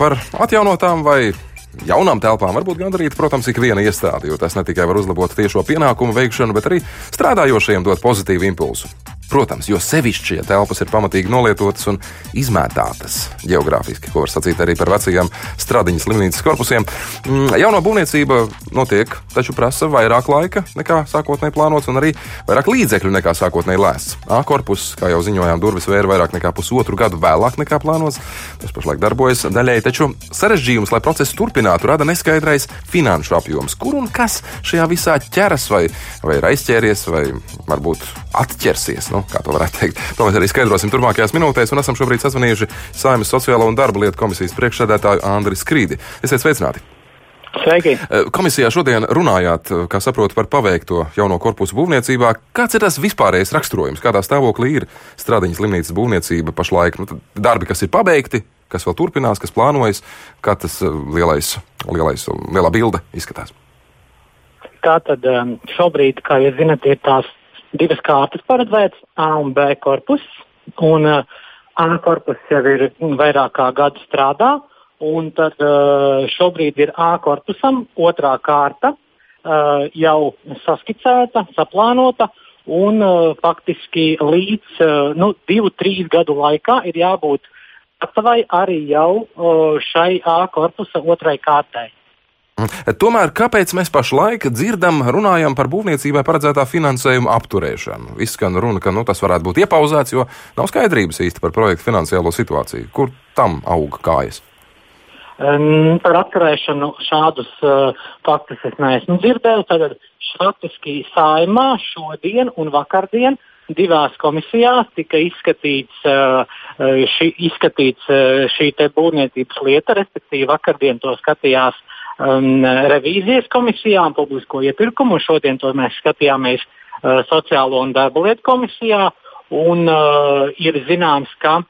Par atjaunotām vai jaunām telpām var būt gandarīta, protams, ik viena iestāde, jo tas ne tikai var uzlabot tiešo pienākumu veikšanu, bet arī strādājošajiem dot pozitīvu impulsu. Protams, jo sevišķi, ja telpas ir pamatīgi nolietotas un izmētātas geogrāfiski, ko var sacīt arī par vecajām Stradiņas slimnīcas korpusiem. Jauno būvniecība notiek, taču prasa vairāk laika nekā sākotnēji plānots un arī vairāk līdzekļu nekā sākotnēji lēsts. A korpus, kā jau ziņojām, durvis vēra vairāk nekā pusotru gadu vēlāk nekā plānots. Tas pašlaik darbojas daļēji, taču sarežģījums, lai procesu turpinātu, rada neskaidrais finanšu apjoms. Kur un kas šajā visā ķeras vai ir aizķēries vai varbūt atķersies, kā to varētu teikt. To mēs arī skaidrosim turpmākajās minūtēs, un esam šobrīd sazvanījuši Saeimas Sociālo un darba lietu komisijas priekšsēdētāju Andri Skrīdi. Esiet sveicināti! Sveiki! Komisijā šodien runājāt, kā saprotu, par paveikto jauno korpusu būvniecībā. Kāds ir tas vispārējais raksturojums? Kādā stāvoklī ir Stradiņas slimnīcas būvniecība pašlaik? Darbi, kas ir pabeigti, kas vēl turpinās, kas plānojas, kā tas lielā bilde izskatās? Tātad šobrīd, kā jūs zinat, ir tās divas kārtas paredzētas, A un B korpus, un A korpus jau ir vairāk kā gadu strādā, un tad šobrīd ir A korpusam otrā kārta jau saskicēta, saplānota, un faktiski līdz 2-3 gadu laikā ir jābūt gatavai arī jau šai A korpusa otrai kārtai. Tomēr, kāpēc mēs pašlaik runājam par būvniecībai paredzētā finansējuma apturēšanu? Izskan runa, ka tas varētu būt iepauzēts, jo nav skaidrības īsti par projektu finansiālo situāciju. Kur tam aug kājas? Par apturēšanu šādus faktus es neesmu dzirdējis. Tad faktiski Saeimā šodien un vakardien divās komisijās tika izskatīts šī te būvniecības lieta, respektīvi vakardien to skatījās revīzijas komisijā un publisko iepirkumu, un šodien to mēs skatījāmies Sociālo un darba lietu komisijā, un ir zināms, ka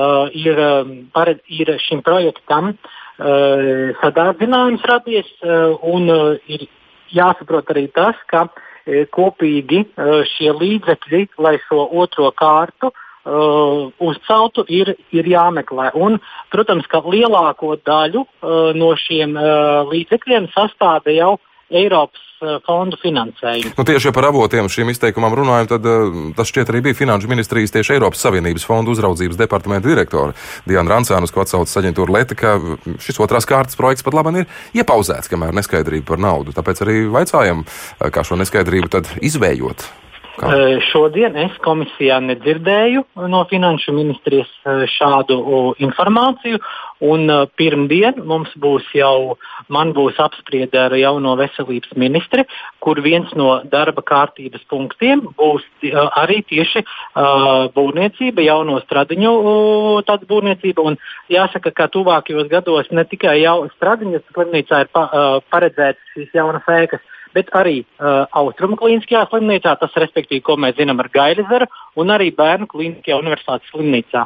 ir šim projektam sadārdzinājums radies, un ir jāsaprot arī tas, ka kopīgi šie līdzekļi, lai šo otro kārtu uzceltu, ir jāmeklē. Un, protams, ka lielāko daļu no šiem līdzekļiem sastāda jau Eiropas fondu finansējumu. Tieši par avotiem šīm izteikumam runājam, tad tas šķiet arī bija Finanšu ministrijas tieši Eiropas Savienības fondu uzraudzības departamenta direktora Diana Rancāna, ko atsaucas aģentūra Leta, ka šis otrās kārtas projekts pat labāk ir iepauzēts, kamēr neskaidrība par naudu. Tāpēc arī vaicājam, kā šo neskaidrību tad izvējot. Šodien es komisijā nedzirdēju no Finanšu ministrijas šādu informāciju, un pirmdien man būs apspriede ar jauno veselības ministri, kur viens no darba kārtības punktiem būs arī tieši būvniecība, jauno Stradiņu tāda būvniecība, un jāsaka, ka tuvākajos gados ne tikai Stradiņas slimnīcā ir paredzētas šīs jaunas ēkas, bet arī Austrumu klīniskajā slimnīcā, tas respektīvi, ko mēs zinām ar Gailezeru, un arī Bērnu klīniskajā universitātes slimnīcā.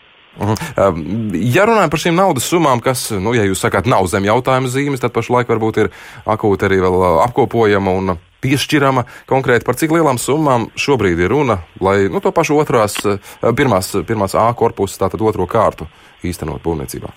Ja runājam par šīm naudas summām, kas, ja jūs sakāt, nav zem jautājuma zīmes, tad pašlaik varbūt ir akūti arī vēl apkopojama un piešķirama konkrēti, par cik lielām summām šobrīd ir runa, lai to pašu pirmās A korpusu, tātad otro kārtu īstenot būvniecībā?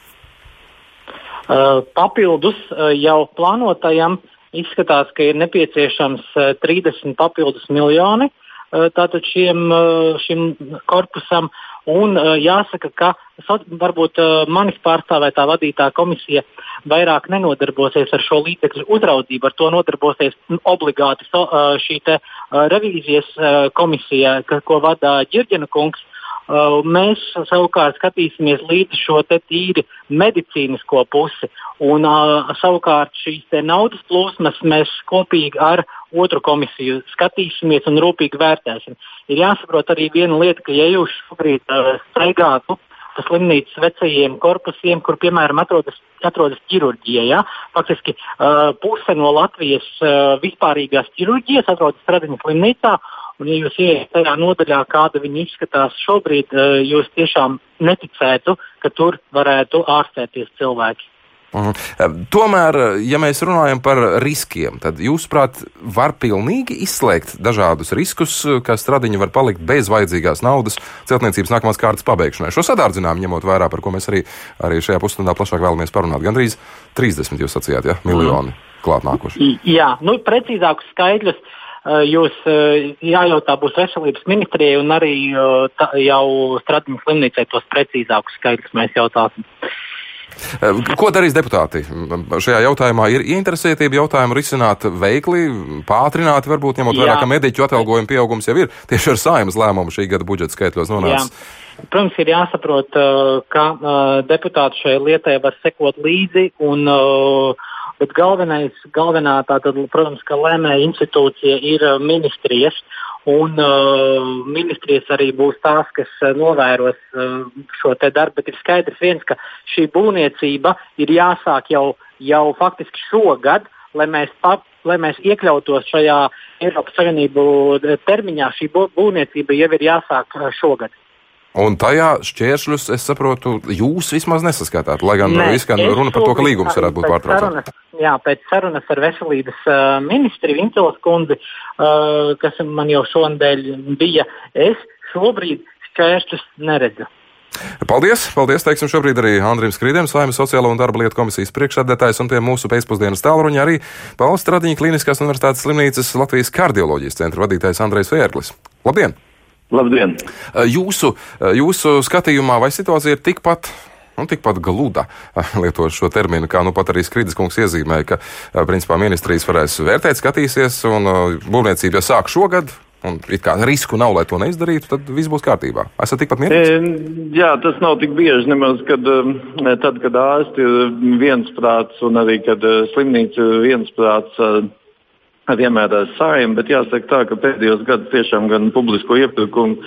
Papildus jau plānotajam izskatās, ka ir nepieciešams 30 papildus miljoni tātad šim korpusam, un jāsaka, ka varbūt manis pārstāvētā vadītā komisija vairāk nenodarbosies ar šo līdzekļu uzraudzību, ar to nodarbosies obligāti šī te revīzijas komisija, ko vada Ģirģena kungs. Mēs savukārt skatīsimies līdz šo te tīri medicīnisko pusi, un savukārt šīs te naudas plūsmas mēs kopīgi ar otru komisiju skatīsimies un rūpīgi vērtēsim. Ir jāsaprot arī viena lieta, ka ja jūs šobrīd staigātu pa slimnīcas vecajiem korpusiem, kur, piemēram, atrodas ķirurģija, ja? Faktiski puse no Latvijas vispārīgās ķirurģijas atrodas Stradiņas slimnīcā, un, ja jūs ieiet tajā nodaļā, kāda viņi izskatās šobrīd, jūs tiešām neticētu, ka tur varētu ārstēties cilvēki. Tomēr, ja mēs runājam par riskiem, tad jūsuprāt, var pilnīgi izslēgt dažādus riskus, ka Stradiņa var palikt bez vajadzīgās naudas celtniecības nākamās kārtas pabeigšanai. Šo sadārdzinājumu ņemot vērā, par ko mēs arī šajā pusstundā plašāk vēlamies parunāt. Gandrīz 30 jūs sacījāt, ja? Miljoni klāt nākoši. Jā, precīzākus skaidļus jūs jājautā būs veselības ministrijai un arī jau Stradiņas slimnīcai tos precīzākus skaidļus mēs jautāsim. Ko darīs deputāti? Šajā jautājumā ir ieinteresētība jautājumu risināt veikli, pātrināti, varbūt ņemot vērā, ka mediķu atalgojuma pieaugums jau ir tieši ar Saeimas lēmumu šī gada budžeta skaitļos nonācis. Protams, ir jāsaprot, ka deputāti šai lietai var sekot līdzi, bet galvenā tātad, protams, ka lēmēja institūcija ir ministrijas. Un ministrijas arī būs tās, kas novēros šo te darbu, bet ir skaidrs viens, ka šī būvniecība ir jāsāk jau faktiski šogad, lai mēs iekļautos šajā Eiropas Savienību termiņā. Šī būvniecība jau ir jāsāk šogad. Un tajā šķēršļus, es saprotu, jūs vismaz nesaskatāt, lai gan izskan runa par to, ka līgums varētu būt pārtraucams. Pēc sarunas ar veselības ministri Vincelas kundzi, kas man jau šonadēļ bija, es šobrīd šķēršļus neredzu. Paldies, teiksim šobrīd arī Andrim Skrīdiem, Saeimas sociālo un darba lietu komisijas priekšsēdētājs, un pie mūsu pēcpusdienas tālruņa arī Pauls Stradiņa Kliniskās universitātes slimnīcas Latvijas kardioloģijas centra vadītājs Andrejs Vērglis. Labdien! Labdien! Jūsu skatījumā vai situācija ir tikpat gluda, lietot šo terminu, kā pat arī Skrīdes kungs iezīmēja, ka principā ministrijas varēs vērtēt, skatīsies, un būvniecība sāk šogad, un it kā risku nav, lai to neizdarītu, tad viss būs kārtībā. Esat tikpat mierīgs? Jā, tas nav tik bieži nemaz, kad ārsti ir viensprāts un arī, kad slimnīca viensprāts vienmēr ar Saeimu, bet jāsaka tā, ka pēdējos gadus tiešām gan publisko iepirkumu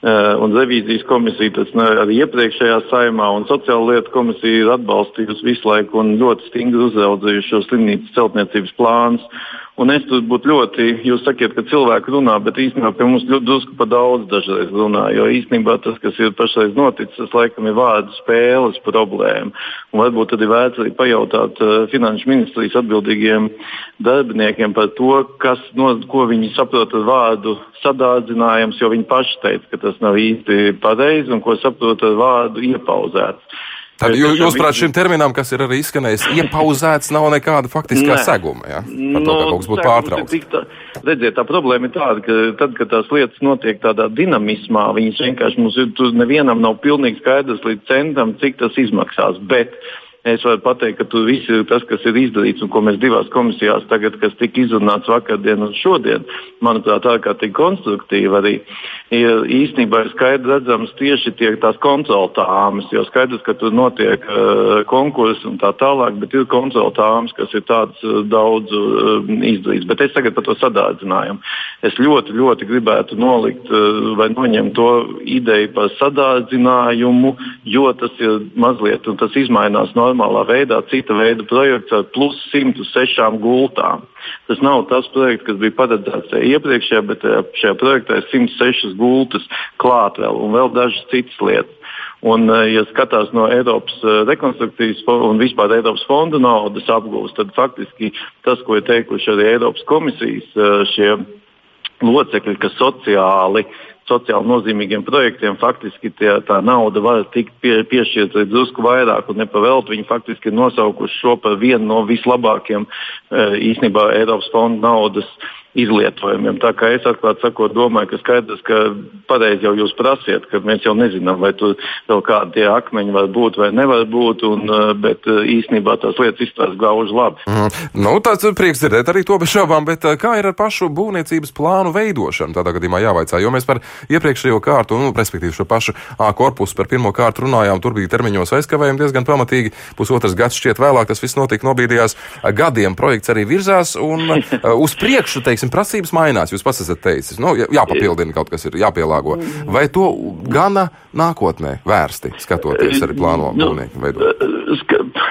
un revīzijas komisija, tas arī iepriekšējā Saeimā un sociālo lietu komisija ir atbalstījusi visu laiku un ļoti stingri uzraudzījuši šo slimnīcas celtniecības plānus. Un es tur būtu ļoti, jūs sakiet, ka cilvēki runā, bet īstenībā pie mums drusku pa daudz dažreiz runā, jo īstenībā tas, kas ir pašreiz noticis, tas laikam ir vārdu spēles problēma. Un varbūt tad ir vērts arī pajautāt finanšu ministrijas atbildīgiem darbiniekiem par to, ko viņi saprot ar vārdu sadārdzinājums, jo viņi paši teica, ka tas nav īsti pareizi un ko saprot ar vārdu iepauzēts. Tad jūsuprāt, šim terminam, kas ir arī izskanējis, iepauzēts, nav nekāda faktiskā seguma, ja? Par to, ka kaut kas būtu pārtraukts. Redziet, tā problēma ir tāda, ka tad, kad tās lietas notiek tādā dinamismā, viņas vienkārši mums ir, nevienam nav pilnīgi skaidrs līdz centam, cik tas izmaksās, bet es varu pateikt, ka tur viss ir tas, kas ir izdarīts un ko mēs divās komisijās tagad, kas tika izrunāts vakardien un šodien, manuprāt, ārkārtīgi konstruktīvi arī. Īstenībā ir skaidrs redzams tieši tās konsultāmas, jo skaidrs, ka tur notiek konkursi un tā tālāk, bet ir konsultāmas, kas ir tāds daudz izdarīts. Bet es tagad par to sadārdzinājumu. Es ļoti, ļoti gribētu nolikt vai noņemt to ideju par sadārdzinājumu, jo tas ir mazliet, un tas izmainās normālā veidā, cita veida projekts ar plus 106 gultām. Tas nav tas projekts, kas bija paredzēts iepriekšējā, bet šajā projektā ir 106 gultas klāt vēl un vēl dažas citas lietas. Un, ja skatās no Eiropas rekonstrukcijas un vispār Eiropas fonda naudas apgūves, tad faktiski tas, ko ir teikuši arī Eiropas komisijas šie locekļi, kas sociāli nozīmīgiem projektiem, faktiski tā nauda var tikt piešķirta drusku vairāk un nepavēlt. Viņi faktiski ir nosaukuši šo par vienu no vislabākiem īstenībā Eiropas fonda naudas izlietojumiem. Tā kā es atklāt sakot domāju, ka skaidrs, ka pareizi jau jūs prasiet, ka mēs jau nezinām, vai tur vēl kādi tie akmeņi var būt vai nevar būt, bet īstenībā tās lietas izstāsta gauži labi. Tāds prieks dzirdēt arī to bez šaubām, bet kā ir ar pašu būvniecības plānu veidošanu? Tādā gadījumā jāvaicā, jo mēs par iepriekšējo kārtu, respektīvi šo pašu A korpusu par pirmo kārtu runājām, tur bija termiņos aizkavējumi diezgan pamatīgi, pusotras gads šķiet vēlāk, tas viss notika nobīdījās gadiem, projekts arī virzās un uz priekšu, prasības mainās, jūs pats esat teicis, jāpapildina kaut kas ir, jāpielāgo. Vai to gana nākotnē vērsti, skatoties arī plāno būvnieku veidot?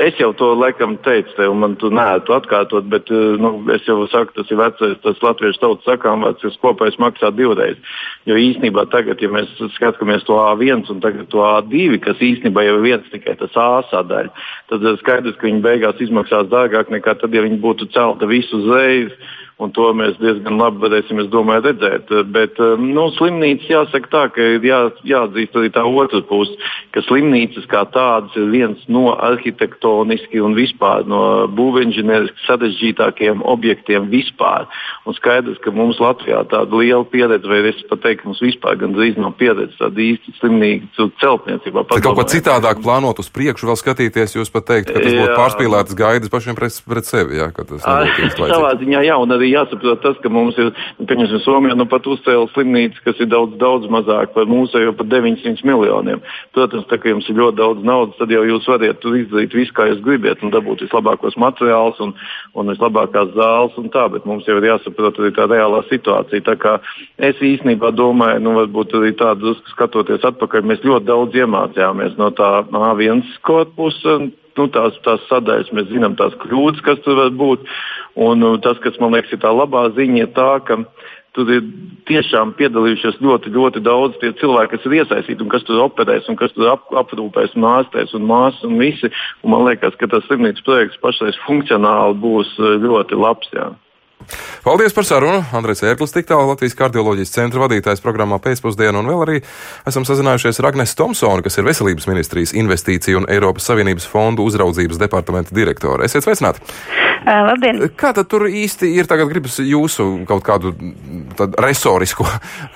Es jau to laikam teicu tev, man tu neētu atkārtot, bet es jau saku, tas ir vecais, tas latviešu tautas sakāmvārds, kas kopējs maksā 2 reizes. Jo īstenībā tagad, ja mēs skatāmies to A1 un tagad to A2, kas īstenībā jau ir viens tikai tas A sadaļa, tad skaidrs, ka viņi beigās izmaksās dārgāk nekā tad, ja viņi būtu celta visu uzreiz. Un to mēs diezgan labi varēsim, es domāju, redzēt. Bet slimnīcas jāsaka tā, ka ir jāatzīst arī tā otra puse, ka slimnīcas kā tādas ir viens no arhitektoniski un vispār no būvinženieriski sarežģītākiem objektiem vispār. Un skaidrs, ka mums Latvijā tāda liela pieredze, vai es pat teiktu, mums vispār gandrīz nav pieredze tāda īsti slimnīcu celtniecībā. Tad kaut ko citādāk plānot uz priekšu, vēl skatīties, jūs pat teikt, ka tas būtu pārspīlētas gaidas pašiem pret sevi, jā, ka tas nebūtu īsti savā ziņā, jā, un arī jāsaprot tas, ka mums ir, pieņemsim, Somijā pat uzcēla slimnīca, kas ir daudz mazāk par mūsējo par 900 miljoniem. Protams, tā kā jums ir ļoti daudz naudas, tad jau jūs variet tur izdarīt visu, kā jūs gribiet, un dabūt vislabākos materiālus un vislabākās zāles un tā, bet mums jau ir jāsaprot arī tā reālā situācija. Tā kā es īstenībā domāju, varbūt arī tādu skatoties atpakaļ, mēs ļoti daudz iemācījāmies no tā A1 korpusa. Tās sadaļas, mēs zinām tās kļūdas, kas tur var būt. Un tas, kas man liekas ir tā labā ziņa, ir tā, ka tur ir tiešām piedalījušies ļoti, ļoti daudz tie cilvēki, kas ir iesaistīti un kas tur operēs un kas tur aprūpēs un ārstēs un māsas un visi. Un man liekas, ka tas slimnīcas projekts pašreiz funkcionāli būs ļoti labs. Jā. Paldies par sarunu. Andrejs Ērglis, tik tālu Latvijas kardioloģijas centra vadītājs programmā Pēcpusdiena, un vēl arī esam sazinājušies ar Agnesu Tomsoni, kas ir Veselības ministrijas investīciju un Eiropas Savienības fondu uzraudzības departamenta direktore. Esiet sveicināti! Labdien! Kā tad tur īsti ir tagad gribas jūsu kaut kādu resorisko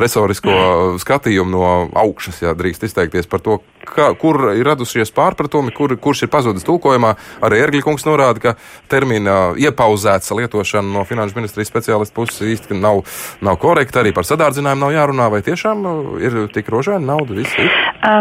skatījumu no augšas, ja drīkst izteikties par to, kur ir radušies pārpratumi, kurš ir pazudis tulkojumā. Arī Ērgļa norāda, ka termina iepauzēts lietošana no Finanšu ministrijas speciālistu puses īsti nav korekta, arī par sadārdzinājumu nav jārunā, vai tiešām ir tik rožaina nauda, viss ir?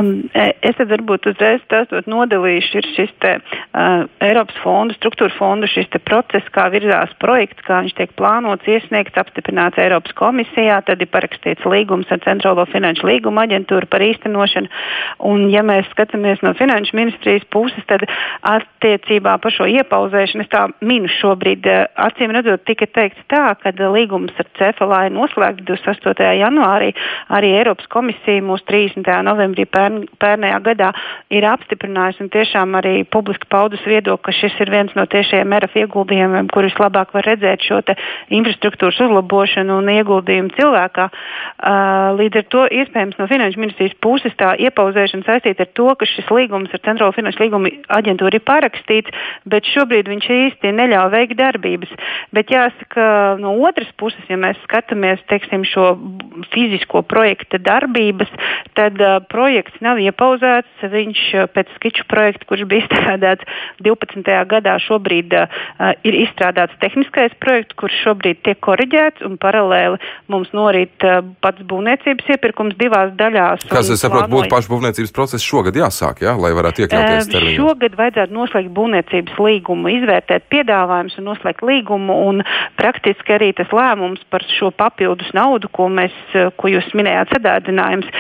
Es tad varbūt uzreiz tāstot nodalīšu, ir šis te Eiropas fondu, struktūra fondu, šis te process, kā virzās projekts, kā viņš tiek plānots, iesniegts, apstiprināts Eiropas komisijā, tad ir parakstīts līgums ar Centrālo finanšu līguma aģentūru par īstenošanu. Un, ja mēs skatāmies no Finanšu ministrijas puses, tad attiecībā par šo iepauzēšanu, es tā minu šobrīd, acīm redzot, tika teikts tā, ka līgums ar CFLA ir noslēgts 28. janvārī, arī Eiropas komisija mūs 30. novembrī pērnējā gadā ir apstiprinājusi un tiešām arī publiski paudus viedokli, ka šis ir viens no tiešajiem RF ieguldījumiem, kur vislabāk var redzēt šo te infrastruktūras uzlabošanu un ieguldījumu cilvēkā. Līdz ar to iespējams no Finanšu ministrijas puses tā iepauzēšana saistīta ar to, ka šis līgums ar Centrālo finanšu līguma aģentūru ir parakstīts, bet šobrīd viņš īsti neļauj veikt darbības. Bet jāsaka, no otras puses, ja mēs skatāmies, teiksim, šo fizisko projekta darbības, tad projekts nav iepauzēts. Viņš pēc skiču projekta, kurš bija izstrādāts 12. gadā, šobrīd ir izstrādāts tehniskais projekts, kurš šobrīd tiek koriģēts un paralēli mums norīt pats būvniecības iepirkums 2 daļās. Kas, es saprotu, būtu pašu būvniecības process šogad jāsāk, jā, lai varētu iekļauties termiņā? Šogad vajadzētu noslēgt būvniecības līgumu, izvērtēt piedāvājumus un noslēgt līgumu, un praktiski arī tas lēmums par šo papildus naudu, ko jūs minējāt, sadārdinājums,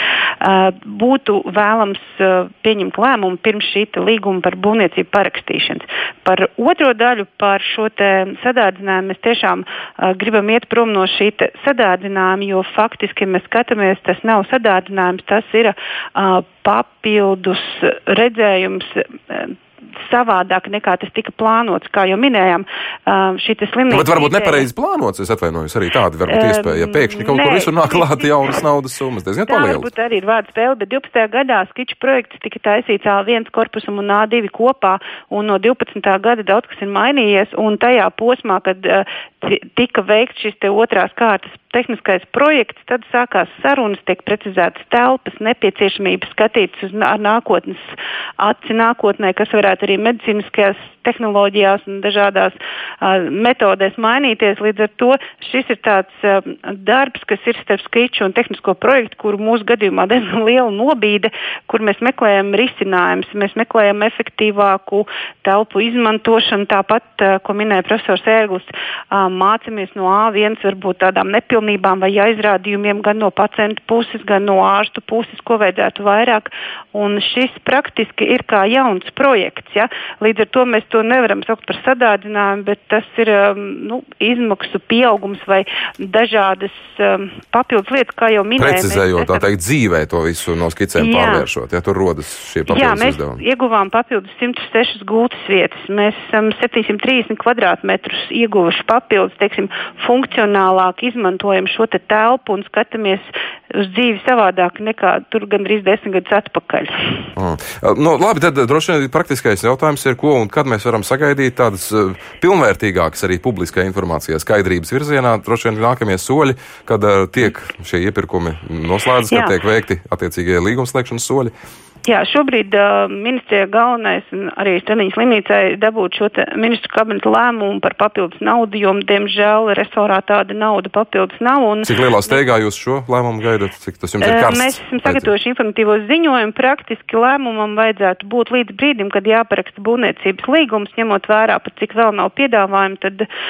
būtu vēlams pieņemt lēmumu pirms šī līguma par būvniecību parakstīšanas. Par otro daļu, par šo te sadārdzinājumu, mēs tiešām gribam iet prom no šī sadārdzinājuma, jo faktiski, ja mēs skatāmies, tas nav sadārdzinājums, tas ir papildus redzējums savādāk nekā tas tika plānots, kā jau minējām. Šī slimnīca. Bet varbūt nepareizi plānots, es atvainojos, arī tāda varbūt iespēja, ja pēkšņi kaut kur visur nāk klāt jaunas naudas summas, diezgan palielas. Tā varbūt arī ir vārdu spēle, bet 12. gadā skiču projekts tika taisīts A1 korpusam un A2 kopā, un no 12. gada daudz kas ir mainījies, un tajā posmā, kad tika veikts šis te otrās kārtas tehniskais projekts, tad sākās sarunas, tiek precizētas telpas, nepieciešamības skatītas ar nākotnes aci nākotnē, kas varētu arī medicīniskajās tehnoloģijās un dažādās metodēs mainīties. Līdz ar to šis ir tāds darbs, kas ir starp skiču un tehnisko projektu, kur mūsu gadījumā diezgan liela nobīde, kur mēs meklējam risinājumus, mēs meklējam efektīvāku telpu izmantošanu, tāpat, ko minēja profesors Ērglis, mācamies no A1 varbūt tādām nepilnībām vai aizrādījumiem gan no pacientu puses, gan no ārstu puses, ko vajadzētu vairāk. Un šis praktiski ir kā jauns projekts. projekts. Ja? Līdz ar to mēs to nevaram saukt par sadārdzinājumu, bet tas ir izmaksu pieaugums vai dažādas papildus lietas, kā jau minēju. Precizējot, tā teikt, dzīvē to visu no skicēm pārvēršot, ja tur rodas šie papildus izdevumi. Mēs ieguvām papildus 106 gultas vietas. Mēs esam 730 kvadrātmetrus ieguvuši papildus, teiksim, funkcionālāk izmantojam šo te telpu un skatāmies uz dzīvi savādāk nekā tur gandrīz 10 gadus atpakaļ. Labi, tad droši vien praktiskais jautājums ir, ko un kad mēs varam sagaidīt tādas pilnvērtīgākas arī publiskā informācijā skaidrības virzienā. Droši vien nākamie soļi, kad tiek šie iepirkumi noslēdzas, kad tiek veikti attiecīgie līgumslēgšanas soļi. Jā, šobrīd ministrijā galvenais un arī Stradiņas slimnīcai dabūt šo ministru kabineta lēmumu par papildus naudu, jo, diemžēl, resorā tāda nauda papildus nav. Cik lielā steigā jūs šo lēmumu gaidat? Cik tas jums ir karsts? Mēs esam sagatavojuši informatīvos ziņojumu. Praktiski lēmumam vajadzētu būt līdz brīdim, kad jāparaksta būvniecības līgums, ņemot vērā, pat cik vēl nav piedāvājumu,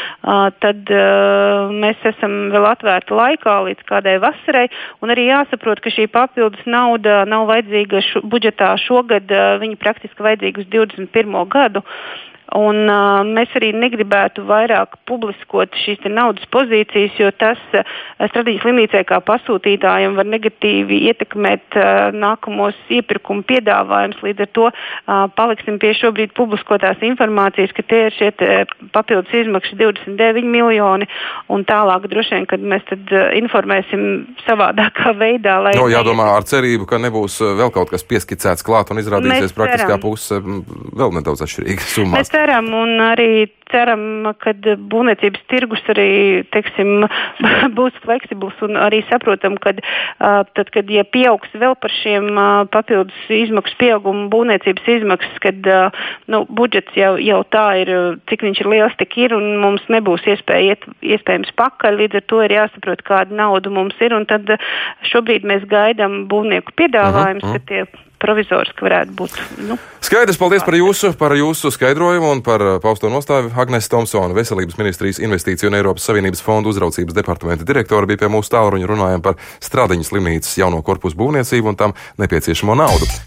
tad mēs esam vēl atvērti laikā līdz kādai vasarai. Un arī jāsaprot, ka šī papildus nauda nav vajadzīga budžetā šogad, viņi praktiski vajadzīgi uz 21. gadu. Un mēs arī negribētu vairāk publiskot šīs naudas pozīcijas, jo tas Stradiņas slimnīcai kā pasūtītājiem var negatīvi ietekmēt nākamos iepirkumu piedāvājumus. Līdz ar to paliksim pie šobrīd publiskotās informācijas, ka tie ir šie papildus izmaksas 29 miljoni un tālāk droši vien, kad mēs tad informēsim savādākā veidā. Jādomā ar cerību, ka nebūs vēl kaut kas pieskicēts klāt un izrādīsies praktiskā puse vēl nedaudz atšķirīga summās. Ceram un arī ceram, ka būvniecības tirgus arī, teiksim, būs fleksibls un arī saprotam, ka tad, kad pieaugs vēl par šiem papildus izmaksu pieaugumu būvniecības izmaksas, kad budžets jau tā ir, cik viņš ir liels, tik ir un mums nebūs iespējams pakaļ, līdz ar to ir jāsaprot, kāda nauda mums ir un tad šobrīd mēs gaidām būvnieku piedāvājumus, ka tie provizoriski varētu būt. Skaidrs, paldies par jūsu skaidrojumu un par pausto nostāju. Agnese Tomsone, Veselības ministrijas investīciju un Eiropas Savienības fondu uzraudzības departamenta direktora, bija pie mūsu tālruņa, runājām par Stradiņas slimnīcas jauno korpusu būvniecību un tam nepieciešamo naudu.